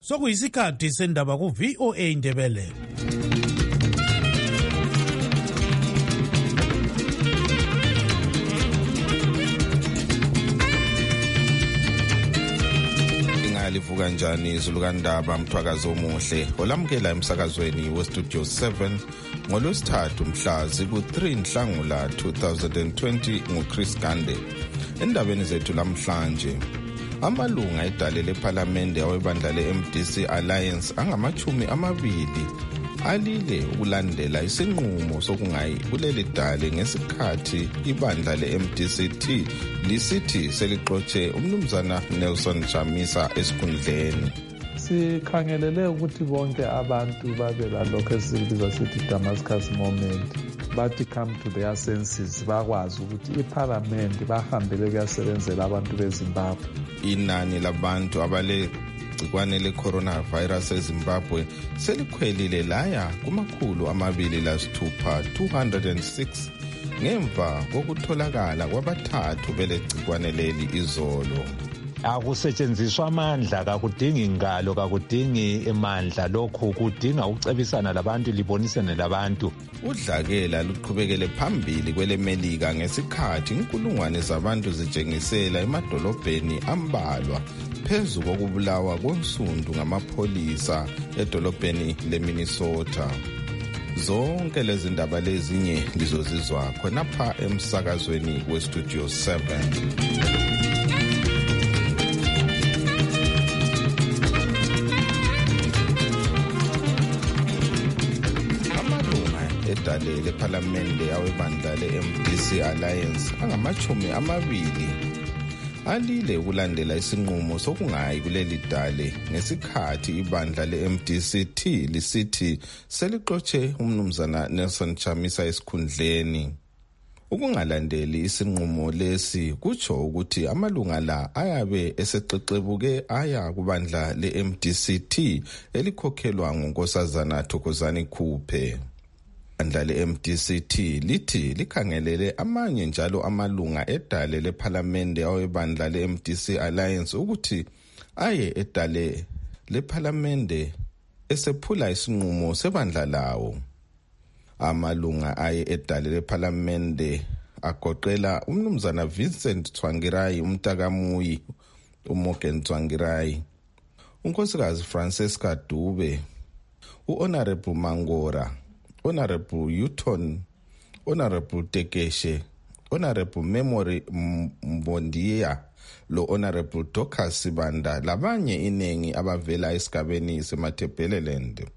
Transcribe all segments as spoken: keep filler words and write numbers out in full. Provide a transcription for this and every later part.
Sokuyisikhathi sendaba ku V O A Ndebele. Livuka njani izulu kandaba mthwakazi omuhle olamukela emsakazweni westudio seven ngolwesithathu mhla ziku three Nhlangula two thousand twenty nguChris Gande. Endabeni zethu lamhlanje, amalunga edale lephalamende awebandla le-M D C Alliance angamachumi amabili alile ukulandela isinqumo sokungayi kuleli dale ngesikhathi ibandla le-M D C T lisithi selixotshe umnumzana Nelson Chamisa esikhundleni. Sikhangelele ukuthi bonke abantu babe lalokho esikubiza sithi Damascus moment, bathi come to their senses, bakwazi ukuthi iparliament bahambele kuyasebenzela abantu beZimbabwe. Inani labantu abale igciwane le-coronavirus eZimbabwe selikhwelile laya kumakhulu amabili lasithupha two hundred six ngemva kokutholakala kwabathathu belegciwane leli izolo. Akusetshenziswa amandla, kakudingi ingalo, kakudingi emandla, lokhu kudinga ukucebisana labantu, libonisane labantu. Udlakela luqhubekele phambili kwelemelika ngesikhathi inkulungwane zabantu zitshengisela emadolobheni ambalwa phezu kokubulawa konsundu ngamapholisa edolobheni leMinnesota. Zonke lezi ndaba lezinye lizozizwa khonapha emsakazweni westudio seven. Edale lephalamende awebandla le-M D C Alliance angamachumi amabili alile ukulandela isinqumo sokungayi kuleli dale ngesikhathi ibandla le-M D C T lisithi selixotshe umnumzana Nelson Chamisa esikhundleni. Ukungalandeli isinqumo lesi kutsho ukuthi amalunga la ayabe esexexebuke aya kubandla le-M D C T elikhokhelwa nguNkosazana Thokozani Khuphe. Ibandla le-M D C T lithi likhangelele amanye njalo amalunga edale lephalamende awebandla le-M D C Alliance ukuthi aye edale lephalamende esephula isinqumo sebandla lawo. Amalunga aye edale lephalamende agoqela umnumzana Vincent Tsvangirai, umtakamuyi uMorgan Tsvangirai, unkosikazi Francesca Dube, uHonorable Mangora, Honorable Uton, Honorable Tekeshe, Honorable Memory Mbondiya, lo Honorable Dorcas Sibanda labanye inengi abavela esigabeni seMatabeleland.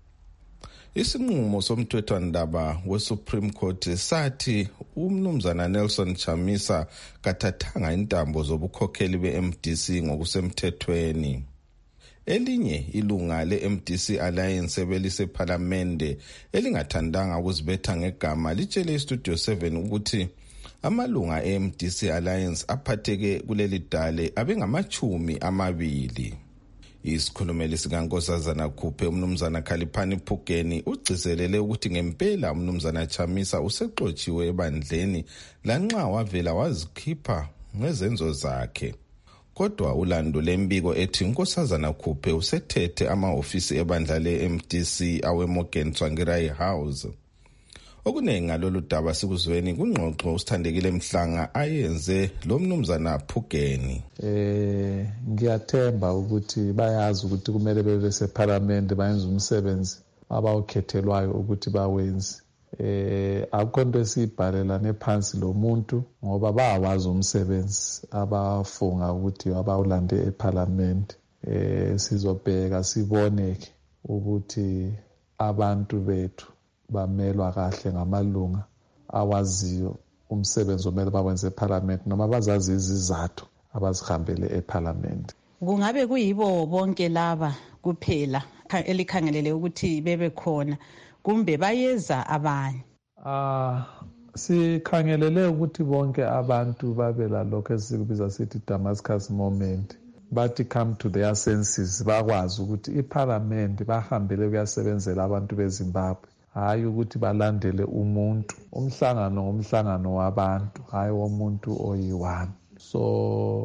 Isinqumo somthethwandaba we-Supreme Court sathi umnumzana Nelson Chamisa kathathanga intambo zobukhokheli be-M D C ngokusemthethweni. Elinye ilunga le-M D C Alliance belisephalamende elingathandanga ukuzibetha ngegama litshele istudio seven ukuthi amalunga e-M D C Alliance aphatheke kuleli dale abengamachumi amabili. Isikhulumeli sikaNkosazana Khuphe umnumzana Khaliphani Phugeni ugcizelele ukuthi ngempela umnumzana Chamisa usexotshiwe ebandleni lanxa wavela wazikhipha ngezenzo zakhe. Kodwa ulando lembiko ethi uNkosazana Khuphe usethethe amahofisi ebandla le-M D C aweMorgan Tsvangirai House. Okuningi ngalolu daba sikuzweni kungxoxo usithandekile Mhlanga ayenze lo mnumzana Phugeni. Eh ngiyathemba ukuthi bayazi ukuthi kumele bebe seParliament bayenze umsebenzi abawukhethelwayo ukuthi bawenze. Eh akukho into esibhalelane phansi lo muntu ngoba bayawazi umsebenzi abafunga ukuthi abawulande eParliament. Eh sizobheka siboneke ukuthi abantu bethu bamelwa kahle ngamalunga awaziyo umsebenzi omele bawenze eParliament noma bazazi izizathu abazihambele eParliament. Kungabe kuyibo bonke laba kuphela elikhangelele ukuthi bebe khona kumbe bayeza abanye? Ah sikhangelele ukuthi bonke abantu babe lalokho esikubiza sithi Damascus moment, bathi come to their senses, bakwazi ukuthi iParliament bahambele kuyasebenzela abantu beZimbabwe, hayi ukuthi balandele umuntu. Umhlangano ngomhlangano wabantu, hayi womuntu oyi-one. So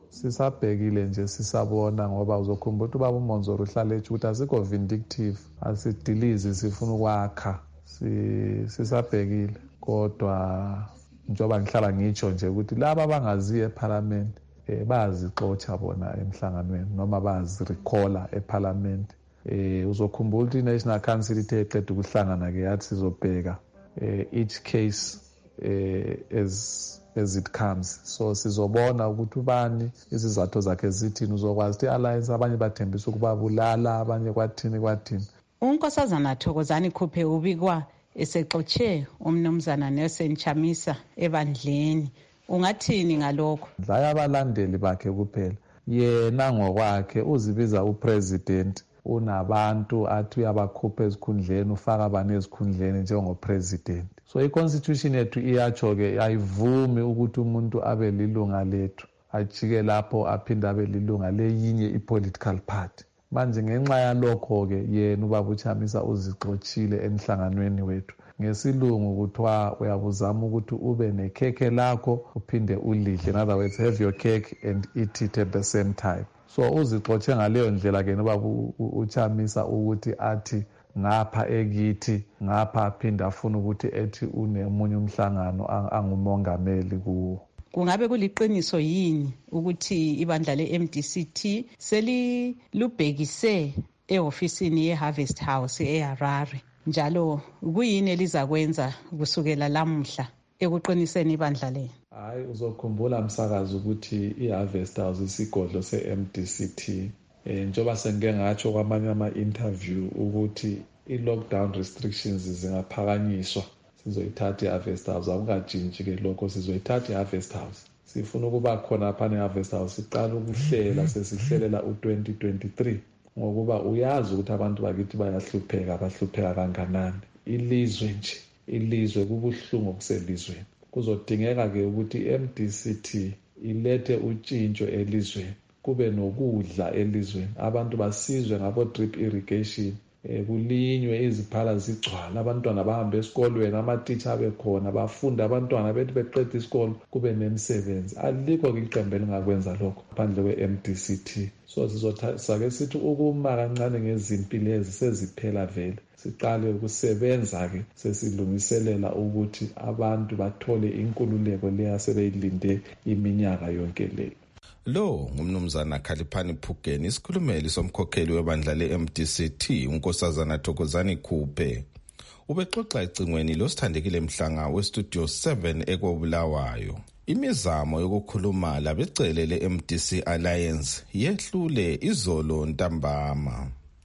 sisabhekile nje sisabona ngoba uzokhumbula ukuthi ubaba uMonzolo uhlala etsho ukuthi asikho vindictive, asidilizi, sifuna ukwakha. Sisabhekile kodwa njengoba ngihlala ngitsho nje ukuthi laba abangaziyo eParliament eh bazixotsha bona emhlanganweni noma bazirecalla eParliament. Eh uzokhumbula ukuthi iNational Council ithe eqeda ukuhlangana ke yathi sizobheka eh each case eh as as it comes, so sizobona ukuthi ubani izizathu zakhe zithini, uzokwazi ukuthi alliance abanye bathembisa ukubabulala, abanye kwathini kwathini. uNkosazana Thokozani Khuphe ubikwa esexotshe umnumzana Nelson Chamisa ebandleni, ungathini ngalokho? Dlaya abalandeli bakhe kuphela, yena ngokwakhe uzibiza upresident, unabantu athi uyabakhupha ezikhundleni ufaka abane ezikhundleni njengopresident. So iconstitution yethu iyatsho-ke ayivumi ukuthi umuntu abe lilunga lethu ajike lapho aphinde abe lilunga leyinye ipolitical party. Manje ngenxa yalokho-ke yena ubaba uChamisa uzixothile emhlanganweni wethu. Ngesilungu kuthiwa uyabuzama ukuthi ube nekhekhe lakho uphinde ulidle. In other words, have your cake and eat it at the same time. So uzixotshe ngaleyo ndlela ke ubaba uChamisa ukuthi athi ngapha ekithi ngapha aphinda afuna ukuthi ethi unemunye umhlangano angumongameli kuwo. Kungabe kuliqiniso yini ukuthi ibandla le-M D C T selilubhekise e-ofisini ye-Harvest House eHarare, njalo kuyini elizakwenza kusukela lamuhla ekuqiniseni ibandla le? Hayi, uzokhumbula msakazi ukuthi i-Harvest House isigodlo se-M D C T eh njoba sengike ngatsho kwamanye ama-interview ukuthi i-lockdown restrictions zingaphakanyiswa, sizoyithatha i-Harvest House. Akungajintshi ke lokho, sizoyithatha i-Harvest House. Sifuna ukuba khona phana e-Harvest House, siqala ukuhlela, sesihlelela u-twenty twenty-three ngokuba uyazi ukuthi abantu bakithi bayahlupheka, bahlupheka kanganani. Ilizwe nje, ilizwe kubuhlungu kuselizweni. Kuzodingeka ke ukuthi i-M D C T ilethe utshintsho elizweni, kube nokudla elizweni, abantu basizwe ngabo drip irrigation, eh kulinywe iziphala zigcwala, abantwana bahambe esikolweni, ama-teacher abe khona bafunda, abantwana bethi beqeda isikolo kube nemisebenzi. Alikho ke iqembu elingakwenza lokho phandle kwe-M D C T. So sizosake sithi ukuma kancane ngezimpilo lezi seziphela vele, siqale ukusebenza ke sesilungiselela ukuthi abantu bathole inkululeko leya sebeyilinde iminyaka yonke le. Lo ngumnumzana Khaliphani Phugeni, isikhulumeli somkhokheli webandla le-M D C T uNkosazana Thokozani Khuphe. Ubexoxa ecingweni losithandekile Mhlanga westudio seven ekobulawayo. Imizamo yokukhuluma labecele le-M D C Alliance yehlule izolo ntambama.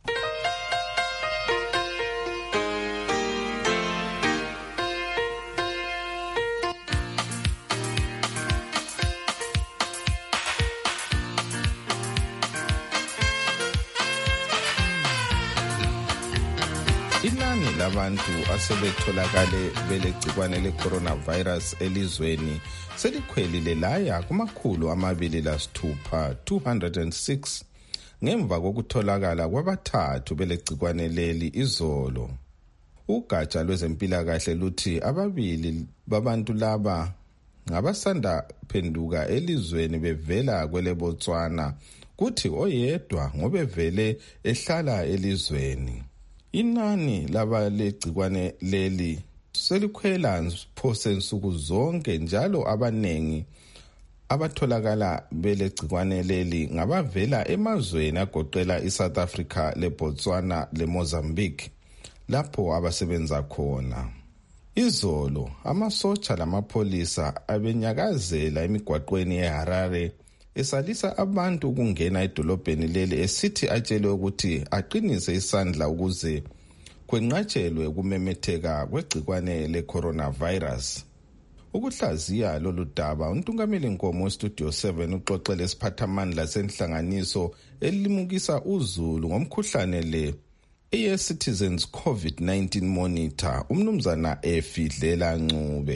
Inani labantu asebetholakale belegcikwane le-coronavirus elizweni selikhwelile laya kumakhulu amabili lasithupha, two hundred six, ngemva kokutholakala kwabathathu belegcikwane leli izolo. Ugatsha lwezempilakahle luthi ababili babantu laba ngabasanda phenduka elizweni bevela kwele Botswana, kuthi oyedwa ngobevele ehlala elizweni. Inani laba legcikwane leli selikhwela phose nsuku zonke, njalo abanengi abatholakala belegcikwane leli ngabavela emazweni agoqela iSouth Africa, leBotswana, leMozambique lapho abasebenza khona. Izolo amasotsha lamapholisa abenyakazela emigwaqweni eHarare esalisa abantu ukungena edolobheni leli, esithi atshelwe ukuthi aqinise isandla ukuze kwenqatshelwe ukumemetheka kwegcikwane le-coronavirus. Ukuhlaziya lolu daba, uNtungameli Nkomo westudio seven uxoxele isiphathamandla senhlanganiso elimukisa uzulu ngomkhuhlane le eye-Citizens COVID nineteen Monitor, umnumzana Efidlela Ncube.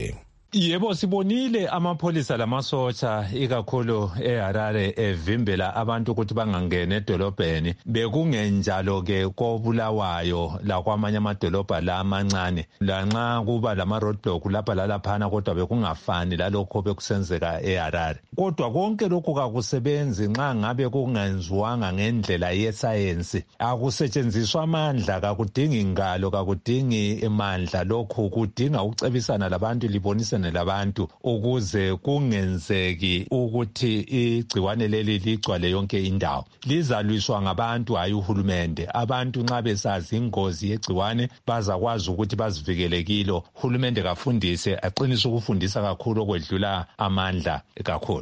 Yebo, sibonile amapholisa lamasotsha ikakhulu eHarare evimbela abantu ukuthi bangangene edolobheni. Bekungenjalo ke koBulawayo la kwamanye amadolobha la amancane. Lanxa kuba lama roadblock lapha lalaphana kodwa bekungafani lalokho bekusenzeka eHarare. Kodwa konke lokhu kakusebenzi nxa ngabe kungenziwanga ngendlela yesayensi. Akusetshenziswa amandla, kakudingi ingalo, kakudingi imandla. Lokhu kudinga ukucebisana labantu libonise labantu ukuze kungenzeki ukuthi igciwane leli ligcwale yonke indawo. Lizalwiswa ngabantu hayi uhulumende. Abantu nxa besazi ingozi yegciwane bazakwazi ukuthi bazivikele kilo. Uhulumende kafundise, aqinise ukufundisa kakhulu okwedlula amandla kakhulu.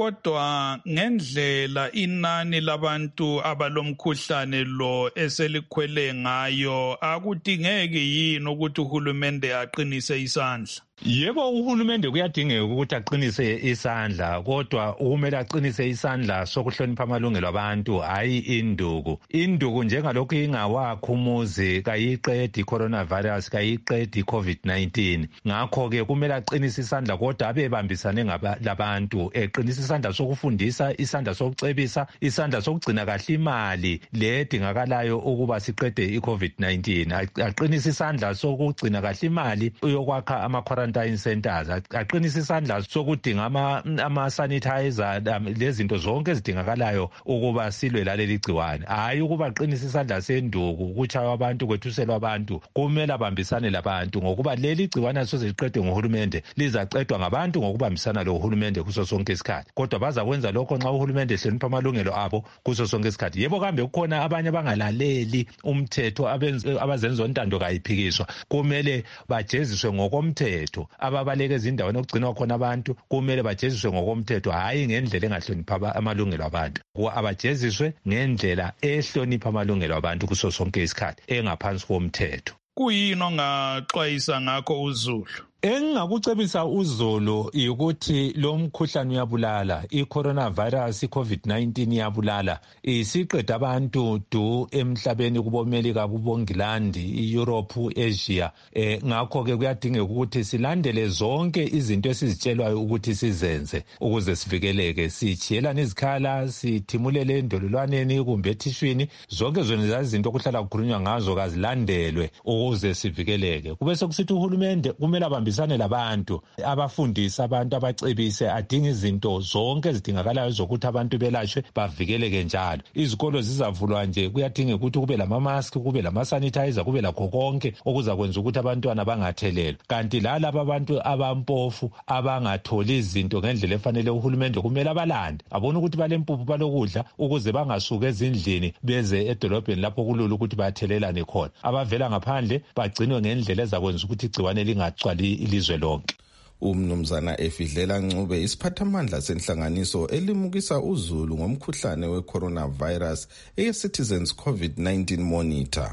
Kodwa ngendlela inani labantu abalomkhuhlane lo eselikhwele ngayo, akudingeki yini ukuthi uhulumende aqinise isandla? Yebo, uhulumende kuyadingeka ukuthi aqinise isandla, kodwa kumele aqinise isandla sokuhlonipha amalungelo abantu, hayi induku. Induku njengalokhu ingawakho umuzi kayiqedi coronavirus, kayiqedi covid nineteen. Ngakho ke kumele aqinise isandla kodwa abebambisane labantu, eqinise isandla sokufundisa, isandla sokucebisa, isandla sokugcina kahle imali ledingakalayo ukuba siqede icovid nineteen. Aqinise isandla sokugcina kahle imali yokwakha ama quarantine centers, aqinisa isandla sokudinga ama, ama sanitizer lezinto zonke ezidingakalayo ukuba silwe laleli gciwane. Hayi ukuba aqinisa isandla senduku ukuchaya abantu, kwethuselwa abantu. Kumele abambisane labantu ngokuba leli gciwane soze liqedwe nguhulumende, lizacedwa ngabantu ngokubambisana lo uhulumende kuso sonke isikhathi. Kodwa bazakwenza lokho nxa uhulumende ehlonipha amalungelo abo kuso sonke isikhathi. Yebo, kambe kukhona abanye abangalaleli umthetho, abazenza ontando kayiphikiswa. Kumele bajeziswe ngokomthetho. Ababaleka ezindaweni okugcinwa khona abantu kumele bajeziswe ngokomthetho, hayi ngendlela engahlonipha amalungelo abantu. Abajeziswe ngendlela ehlonipha amalungelo abantu kuso sonke isikhathi, engaphansi komthetho. Kuyini ongaxwayisa ngakho uZulu? Engingakucebisa uZulu ukuthi lo mkhuhlane uyabulala, i-coronavirus, i-covid nineteen iyabulala. Isiqeda abantu du emhlabeni kubo Melika, kubo England, i-Europe, Asia. Eh, ngakho ke kuyadingeka ukuthi silandele zonke izinto esizitshelwayo ukuthi sizenze ukuze sivikeleke. Sichiyelana izikhala, sithimulele endololwaneni kumbe ethishwini. Zonke zona izinto okuhlala kukhulunywa ngazo kazilandelwe ukuze sivikeleke. Kube sokusithi uhulumende kumele abambisane labantu, abafundisa abantu, abacebise, adinga izinto zonke ezidingakalayo zokuthi abantu belashwe bavikeleke njalo. Izikolo zizavulwa nje, kuyadingeka ukuthi kube lama mask, kube lama sanitizer, kube lakho konke okuzakwenza ukuthi abantwana bangathelelwa. Kanti lalabo abantu abampofu abangatholi izinto ngendlela efanele, uhulumende kumele abalande, abone ukuthi balempuphu balokudla ukuze bangasuka ezindlini beze edolobheni lapho kulula ukuthi bathelelane khona. Abavela ngaphandle bagcinwe ngendlela ezakwenza ukuthi igciwane lingagcwali ilizwe lonke. Umnumzana Efidlela Ncube, isiphathamandla senhlanganiso elimukisa uZulu ngomkhuhlane we-coronavirus eye-Citizens COVID nineteen Monitor.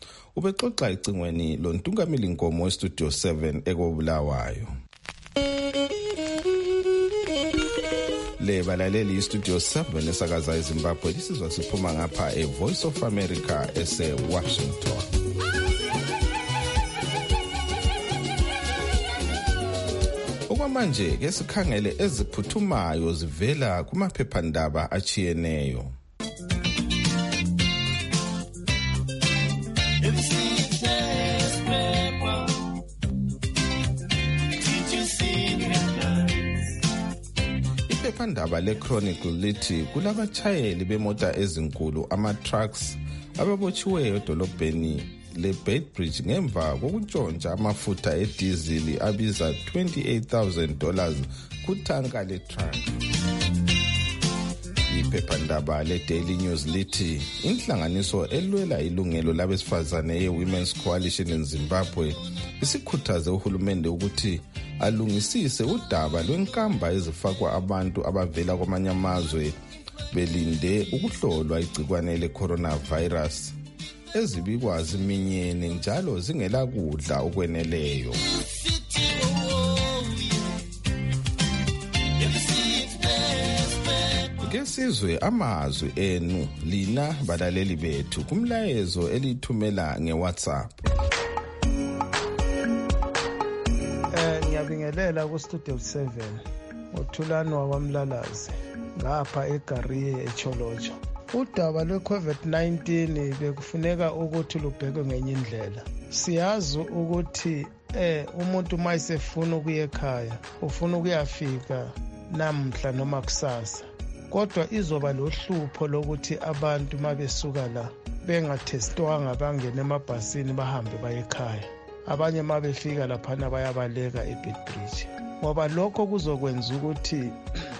Ubexoxa ecingweni lontungameli nkomo westudio seven ekobulawayo. Le balaleli istudio seven esakaza eZimbabwe lisizwa siphuma ngapha e-Voice of America ese-Washington. Okwamanje ke sikhangele eziphuthumayo zivela kumaphephandaba achiyeneyo. Iphephandaba le-Chronicle lithi kulabatshayeli bemota ezinkulu, ama-trucks, ababotshiweyo edolobheni le-Beitbridge ngemva kokutshontsha amafutha edizili abiza twenty-eight thousand dollars kutanka le-truck. Iphephandaba le-Daily News lithi inhlanganiso elwela ilungelo labesifazane ye-Women's Coalition in Zimbabwe isikhuthaze uhulumende ukuthi alungisise udaba lwenkamba ezifakwa abantu abavela kwamanye amazwe belinde ukuhlolwa igcikwane le-coronavirus ezibikwa ziminyene njalo zingela kudla okweneleyo. Ngesizwe amazwi enu lina balaleli bethu kumlayezo elithumela ngeWhatsApp. Eh Ngiyabingelela ku Studio seven. Uthulani wabamlalazi ngapha eGariye eCholojo. Udaba lwe-COVID nineteen bekufuneka ukuthi lubhekwe ngenye indlela. Siyazi ukuthi eh umuntu mayisefuna ukuya ekhaya, ufuna ukuyafika namhla noma kusasa. Kodwa izoba lohlupho lokuthi abantu mabesuka la bengathestwanga bangene emabhasini bahambe baye ekhaya. Abanye mabefika laphana bayabaleka eBedbridge. Ngoba lokho kuzokwenza ukuthi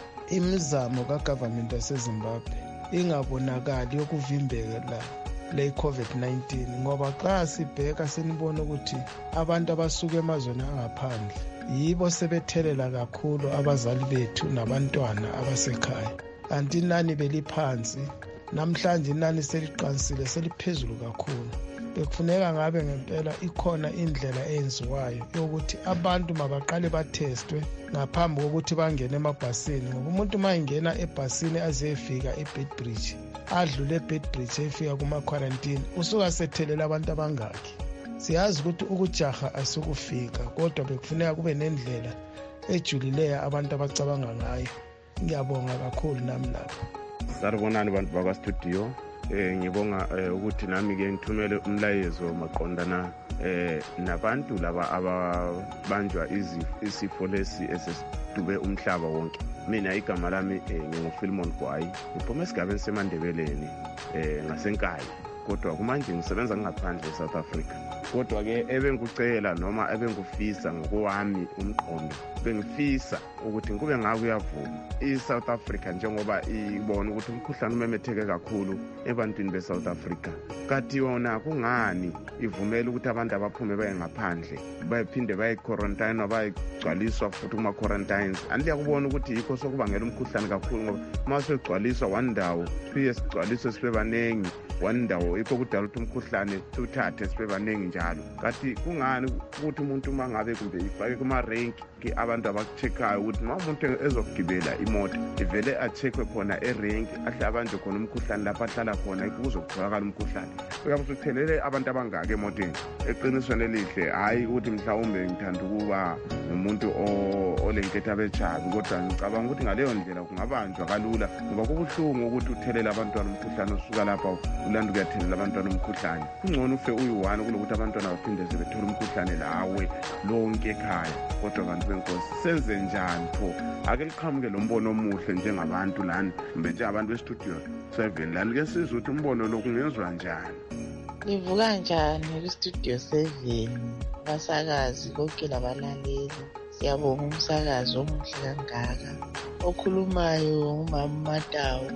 imizamo kaGovernment yaseZimbabwe ingabonakali yokuvimbela le COVID nineteen ngoba xa sibheka sinibona ukuthi abantu abasuka emazweni angaphandle yibo sebethelela kakhulu abazali bethu nabantwana abasekhaya. Kanti inani beliphansi, namhlanje inani seliqansile seliphezulu kakhulu. Bekufuneka ngabe ngempela ikhona indlela eyenziwayo yokuthi abantu mabaqale bathestwe ngaphambi kokuthi bangene emabhasini. Ngoba umuntu mayengena ebhasini azefika eBedbridge, adlule eBedbridge efika kuma quarantine, usuka sethelela abantu abangaki. Siyazi ukuthi ukujaha asukufika, kodwa bekufuneka kube nendlela ejulileyo abantu abacabanga ngayo. Ngiyabonga kakhulu nami lapho. Saribonani bantu bakwa studio. Eh ngibonga ukuthi nami ke ngithumele umlayezo maqondana eh nabantu laba ababanjwa izifo lesi esesidube umhlaba wonke. Mina igama lami nginguPhilmon Gwai, ngiphuma esigabeni seMandebeleni eh ngasenkaya. Kodwa kumanje ngisebenza ngaphandle eSouth Africa. Kodwa ke ebengikucela noma ebengufisa ngokwami umqondo, bengifisa ukuthi kube ngaku yavuma iSouth Africa njengoba ibona ukuthi umkhuhlane umemetheke kakhulu ebantwini beSouth Africa. Kathi yona kungani ivumela ukuthi abantu abaphume baye ngaphandle bayiphinde baye quarantine bayigcwaliswa futhi kuma quarantines. Andiya kubona ukuthi yikho sokubangela umkhuhlane kakhulu ngoba mase egcwaliswa wandawo siye sigcwaliswe sibe banengi wandawo yikho kudala ukuthi umkhuhlane uthathe sibe banengi njalo. Kathi kungani ukuthi umuntu mangabe kumbe ifake kuma rank ke abantu abakucheckayo ukuthi uma umuntu ezogibela imoto ivele acheckwe khona erank ahle abantu khona umkhuhlane lapha ahlala khona ikuzokutholakala umkhuhlane. Uyabe uthelele abantu abangaka emotweni. Eqinisweni elihle hayi ukuthi mhlawumbe ngithanda ukuba umuntu olenketha bechabi, kodwa ngicabanga ukuthi ngaleyo ndlela kungabanjwa kalula ngoba kubuhlungu ukuthi uthelele abantwana umkhuhlane usuka lapha ulanda ukuyathelela abantwana umkhuhlane. Kungcono ufe uyi-one kulokuthi abantwana baphinde sebethola umkhuhlane lawe lonke ekhaya. Kodwa abantu benkosi senze njani pho? Ake liqhamuke lo mbono omuhle njengabantu lana kumbe njengabantu bestudio seven lani ke sizwe ukuthi umbono lo kungenzwa njani. Nivuka njani kwistudio seven basakazi konke labalaleli? Siyabonga umsakazi omuhle kangaka. Okhulumayo umama Matawu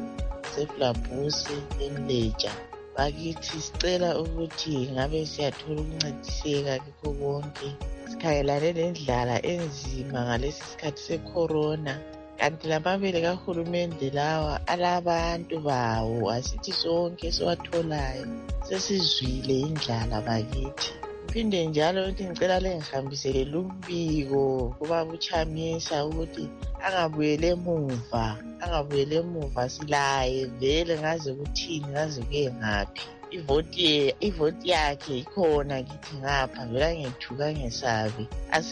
seFlabusi eNleja. Bakithi sicela ukuthi ngabe siyathola ukuncediseka kikho konke. Sikhayelane nendlala enzima ngalesi sikhathi secorona. Kanti lamabele kahulumende lawa alabantu bawo asithi sonke siwatholayo sesizwile indlala bakithi. Phinde njalo ukuthi ngicela lengihambisele lumbiko kubaba uChamisa ukuthi angabuyele emuva angabuyele emuva silaye vele ngaze kuthini ngaze kuye ngaphi. Ivoti ivoti yakhe ikhona kithi ngapha vela ngethuka ngesabi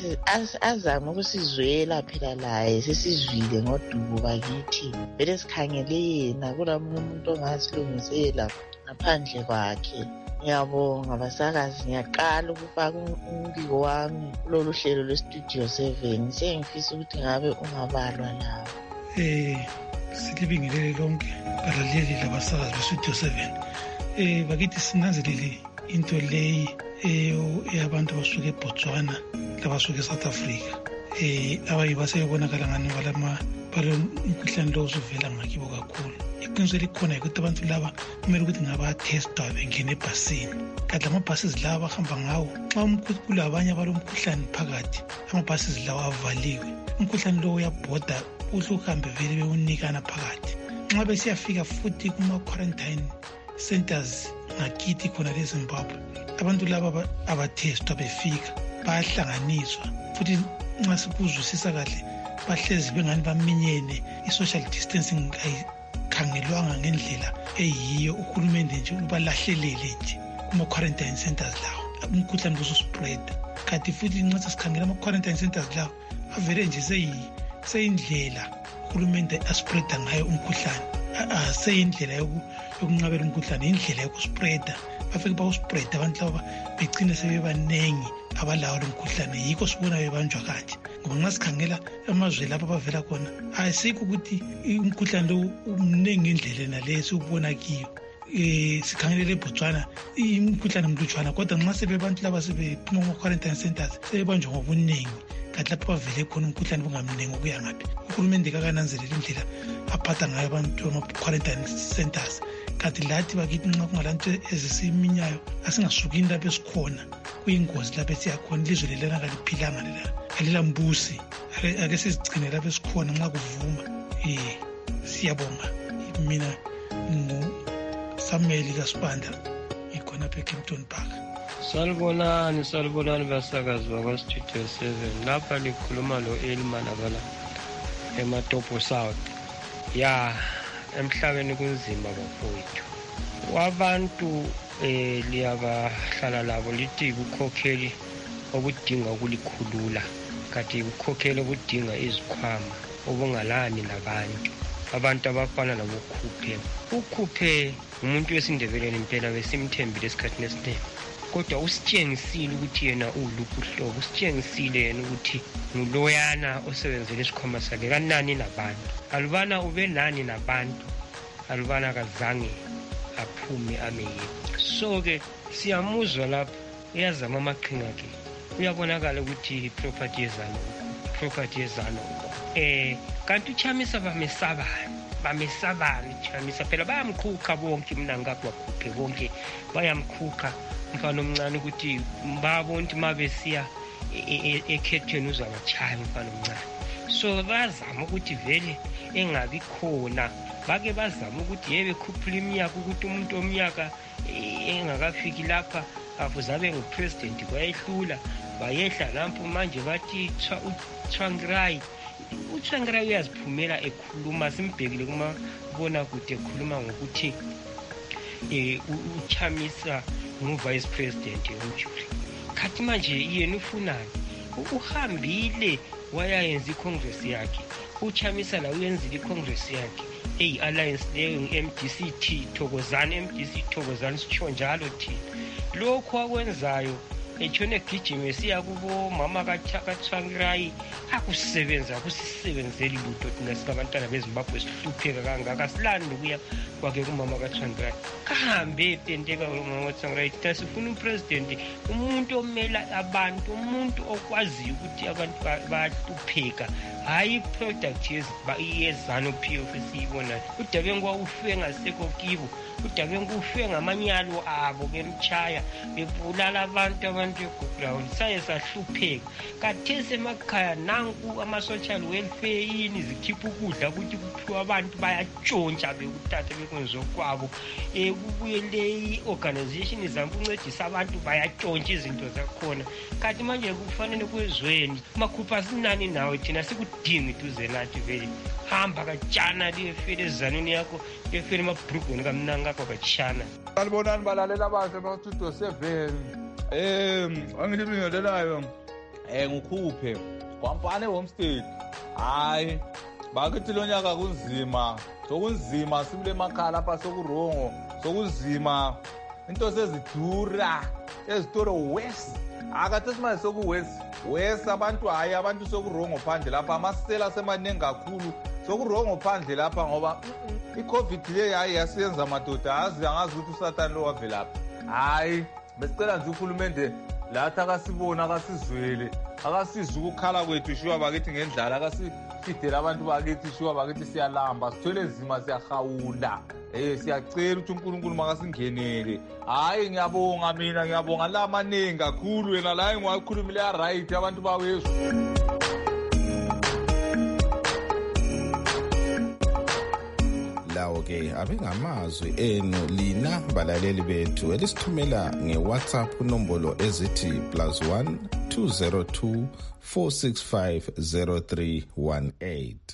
azama ukusizwela phela laye sesizwile ngodubo bakithi vele sikhangele yena kulamunye umuntu ongasilungisela ngaphandle kwakhe. Ngiyabonga basakazi, ngiyaqala ukufaka umbiko wami kulolu hlelo lwestudio seven. Sengifisa ukuthi ngabe ungabalwa lawo. Eh silibingelele lonke balaleli labasakazi bestudio seven. Eh bakithi sinanzelele into leyi eyabantu basuka eBotswana labasuka eSouth Africa. Eh abayibasebonakala ngani balama balo umkhuhlane lo uzuvela ngakibo kakhulu. Iqiniso likhona ukuthi abantu laba kumele ukuthi ngabatestwa bengene ebhasini. Kanti amabhasi lawa bahamba ngawo xa umkhuhlane abanye balomkhuhlane phakathi amabhasi lawa avaliwe. Umkhuhlane lo uyabhoda uhle uhambe vele bewunikana phakathi. Nxa besiyafika futhi kuma quarantine centers ngakithi khona leZimbabwe, abantu laba abatestwa befika bayahlanganiswa futhi nxa sikuzwisisa kahle bahlezi bengani baminyene. I-social distancing ayikhangelwanga ngendlela eyiyo. Uhulumende nje ubalahlelele nje kuma quarantine centers lawo umkhuhlane ususpread. kanti futhi nxa sesikhangela ama-quarantine centers lawo avele nje seyindlela uhulumende aspreda ngayo umkhuhlane. Seyindlela yokunqabela umkhuhlane, indlela yokuspreda. Bafike bawuspreda abantu laba begcine sebebanengi abalawo lo mkhuhlane. Yikho sibona bebanjwa kanje. Ngoba nxa sikhangela amazwe lapho abavela khona, ayisikho ukuthi umkhuhlane lo umningi indlela naleyo siwubona kiyo. Eh sikhangelele eBotswana imkhuhlane mlutshwana, kodwa nxa sebebantu laba sebephuma kuma-quarantine centers sebebanjwa ngobuningi. Kanti lapho bavele khona umkhuhlane bungamningi ukuya ngaphi. Uhulumende kakananzelela indlela aphatha ngayo abantu ama-quarantine centers. Kanti lathi bakithi nxa kungalanto ezisiminyayo asingasukini lapho esikhona. Kuyingozi lapho esiyakhona, ilizwe lelana kaliphilanga lelana, alilambusi. Ake sizigcine lapho esikhona nxa kuvuma. Eh siyabonga. Mina Samuel kaSibanda ikhona phe Kempton Park. Salibonani, salibonani basakazi bakwa-Studio seven. Lapha likhuluma lo Elman abala eMatopo South. Ya, emhlabeni kunzima bafowethu. Wabantu eh liyabahlala labo lithi ukukhokheli okudinga ukulikhulula. Kanti ukukhokheli okudinga izikhwama obungalani nabantu. Abantu abafana labokhuphe. Ukhuphe umuntu wesindebeleni impela besimthembile esikhathini esiningi. Kodwa usitshengisile ukuthi yena uluphi uhlobo, usitshengisile yena ukuthi nguloyana osebenzele isikhwama sakhe kanani nabantu. Alubana ube nani nabantu, alubana kazange aphume ameye. So ke siyamuzwa lapho uyazama amaqhinga akhe. Uyabonakala ukuthi property yezana, property yezana. Eh kanti uChamisa bamesabana, bamesabana uChamisa phela bayamkhukha bonke mina ngakwakhuphe bonke bayamkhukha. Mfana omncane ukuthi babona ukuthi mabesiya ekhethweni uzabachaya mfana omncane. So bazama ukuthi vele engabi khona, bake bazama ukuthi yebe khuphula iminyaka ukuthi umuntu omnyaka engakafiki lapha afuzabe ngupresident kwayehlula bayehla lapho manje bathi uTsvangirai. uTsvangirai uyaziphumela ekhuluma, simbhekile kuma bona kude ekhuluma ngokuthi eh uChamisa ngu-vice president yomjuli. Khathi manje yena ufunani? Uhambile wayayenza icongress yakhe. uChamisa la uyenzile icongress yakhe. Hey alliance leyo nge-M D C T Thokozani, M D C Thokozani sitsho njalo thina. Lokho akwenzayo etshone egijime siya kubo mama kaTsvangirai akusebenza, akusisebenzeli lutho thina sikabantwana beZimbabwe sihlupheka kangaka, silanda ukuya kwake kumama kaTsvangirai. Kahambe ependeka umama kaTsvangirai, thina sifuna upresident umuntu omela abantu, umuntu okwaziyo ukuthi abantu bahlupheka, hayi product yezanu P F esiyibona. uDabengu ufe ngasekho kibo, uDabengu ufe ngamanyalo abo bemchaya bebulala abantu abantu egugulayo. Saye sahlupheka kathese emakhaya nanku ama-social welfare yini zikhipha ukudla ukuthi kuphiwa abantu bayatshontsha bekuthatha bekwenziwa kwabo. Um kubuye le organization izama ukuncedisa abantu bayatshontsha izinto zakhona. Kanti manje kufanele kwezweni makhupha sinani nawe thina sikudinga iduze nathi vele. Hamba kajana liyefela ezanini yakho, liyefela emabhrugweni kamnanga kakho kajana. Salibonani balalela abahle ba-Studio seven. Um angilibingelelayo um ngukhuphe kwampane homestead. Hayi bakithi lo nyaka kunzima, sokunzima sibule emakhaya lapha sokurongo, sokunzima into sezidura ezitoro west. Akathi simanje sokuwest west abantu hayi abantu sokurongo phandle lapha, amasela semaningi kakhulu sokurongo phandle lapha ngoba i-COVID le hayi yasiyenza madoda azi angazi ukuthi uSathane lo wavelapha. Hayi besicela nje uhulumende lathi akasibona akasizwele akasiza ukukhala kwethu shuwa bakithi ngendlala, akasifidela abantu bakithi shuwa bakithi siyalamba sithwele nzima siyahawula. Eh siyacela ukuthi uNkulunkulu makasingenele. Hayi ngiyabonga mina, ngiyabonga la maningi kakhulu wena la engiwakhulumile ya right abantu bawezwe. Lawo ke abengamazwi enu lina balaleli bethu elisithumela ngeWhatsApp unombolo ezithi plus one two zero two four six five zero three one eight.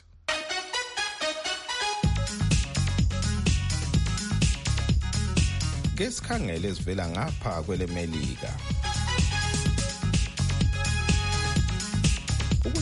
Ke sikhangele sivela ngapha kwelemelika.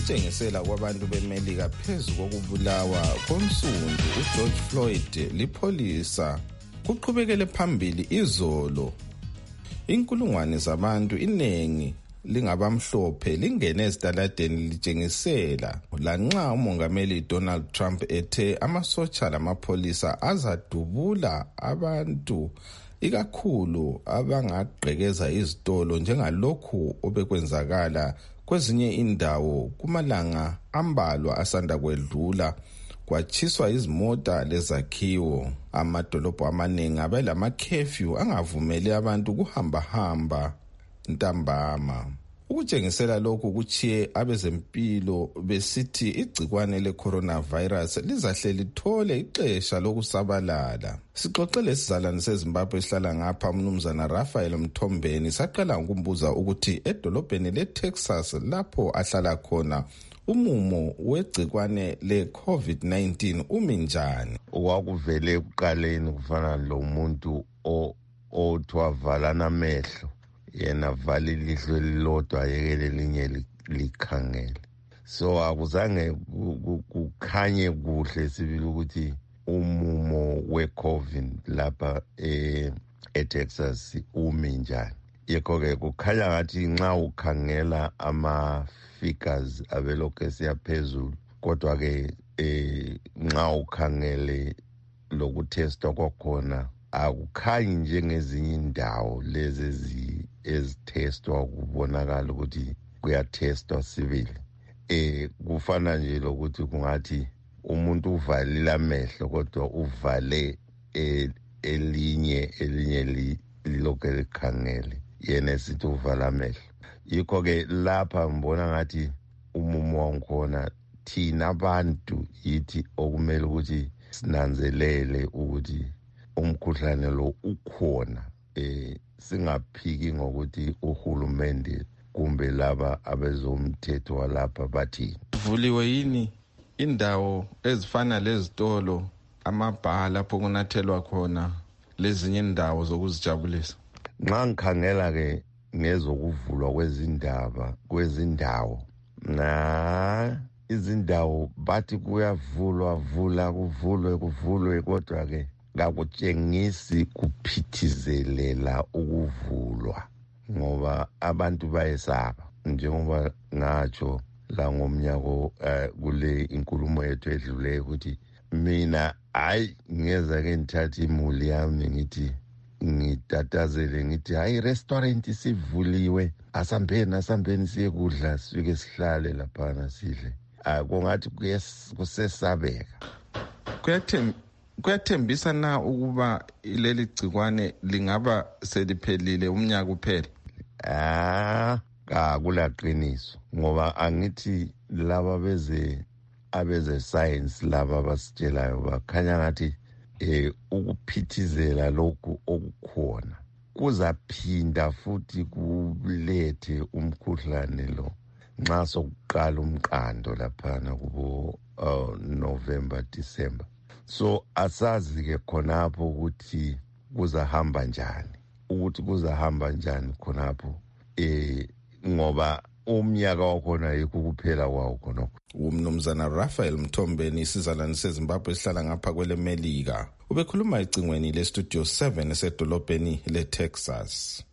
Ukutshengisela kwabantu beMelika phezu kokubulawa komsundu uGeorge Floyd lipholisa kuqhubekele phambili izolo. Inkulungwane zabantu iningi lingabamhlophe lingene ezitaladeni litshengisela lanxa umongameli Donald Trump ethe amasotsha lamapholisa azadubula abantu ikakhulu abangagqekeza izitolo njengalokhu obekwenzakala kwezinye indawo kumalanga ambalwa asanda kwedlula kwatshiswa izimota lezakhiwo. Amadolobho amaningi abelama curfew angavumeli abantu kuhamba hamba ntambama. Ukutshengisela lokhu kuchiye abezempilo besithi igcikwane le-coronavirus lizahle lithole ixesha lokusabalala. Sixoxele isizalwane seZimbabwe esihlala ngapha umnumzana Raphael Mthombeni saqala ukumbuza ukuthi edolobheni le-Texas lapho ahlala khona umumo wegcikwane le-COVID nineteen umi njani. Okwakuvele ekuqaleni kufana lo muntu othiwa valana amehlo, yena vale ilihlo elilodwa yekele elinye likhangele. So akuzange kukhanye kuhle sibili ukuthi umumo we-COVID lapha e-Texas umi njani. Yekho-ke kukhanya ngathi nxa ukhangela ama-figures abelokhu esiyaphezulu, kodwa-ke eh nxa ukhangele lokuthestwa kwakhona akukhanyi njengezinye indawo lezi ezithestwa kubonakala ukuthi kuyathestwa sibili. Eh kufana nje lokuthi kungathi umuntu uvalile amehlo kodwa uvale elinye elinye lilokhu likhangele, yena esithi uvala amehlo. Yikho-ke lapha ngibona ngathi umumo wangikhona thina abantu yithi okumele ukuthi sinanzelele ukuthi umkhuhlane lo ukhona, eh singaphiki ngokuthi uhulumende kumbe laba abezomthetho walapha bathi. Vuliwe yini indawo ezifana lezitolo, amabha lapho kunathelwa khona lezinye indawo zokuzijabulisa? Nxa ngikhangela-ke ngezokuvulwa kwezindaba kwezindawo, na izindawo bathi kuyavulwa vula kuvulwe kuvulwe, kodwa-ke ngakutshengisi kuphithizelela ukuvulwa ngoba abantu bayesaba. Njengoba ngatsho la ngomnyaka kule inkulumo yethu edluleyo ukuthi mina hayi ngeza ke ngithatha imuli yami ngithi ngitatazele ngithi hayi restaurant sivuliwe, asambeni asambeni siye kudla sifike sihlale laphana sidle. Akungathi kusesabeka. Kuyathemba kuyathembisa na ukuba leli gcikwane lingaba seliphelile umnyaka kuphela? Ah, kakulaqiniso ngoba angithi laba beze abeze science laba basitshelayo bakhanya ngathi eh ukuphithizela lokhu okukhona kuzaphinda futhi kulethe umkhuhlane lo nxa sokuqala umqando laphana kubo uh, November December. So asazi ke khonapho ukuthi kuzahamba njani, ukuthi kuzahamba njani khonapho eh ngoba umnyaka wakhona yikho kuphela kwawo khonapho. Umnumzana Raphael Mthombeni isizalwane seZimbabwe esihlala ngapha kwele Melika ubekhuluma ecingweni le Studio seven esedolobheni le-Texas.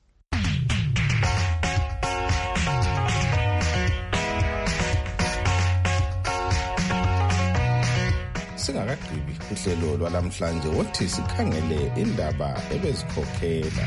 Singakagqibi uhlelo lwalamhlanje wothi sikhangele indaba ebezikhokhela.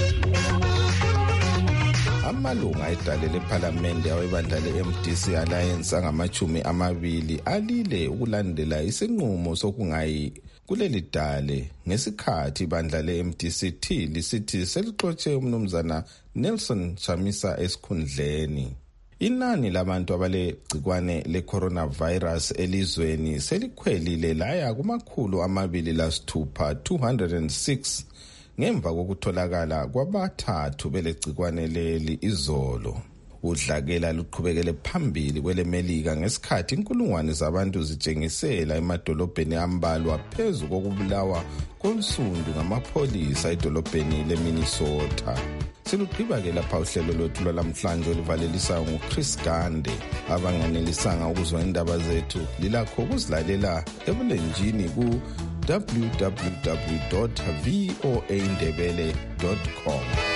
Amalunga edale lephalamende awebandla le-M D C Alliance angamachumi amabili alile ukulandela isinqumo sokungayi kuleli dale ngesikhathi ibandla le-M D C T lisithi selixotshe umnumzana Nelson Chamisa esikhundleni. Inani labantu abale gcikwane le-coronavirus elizweni selikhwelile laya kumakhulu amabili lasithupha two hundred six ngemva kokutholakala kwabathathu belegcikwane leli izolo. Udlakela luqhubekele phambili kwele Melika ngesikhathi inkulungwane zabantu zitshengisela emadolobheni ambalwa phezu kokubulawa konsundu ngamapholisa edolobheni leMinnesota. Silugqiba-ke lapha uhlelo lwethu lwalamhlanje oluvalelisa nguChris Gande. Abanganelisanga ukuzwa indaba zethu lilakho ukuzilalela ebulenjini ku w w w dot v o a ndebele dot com.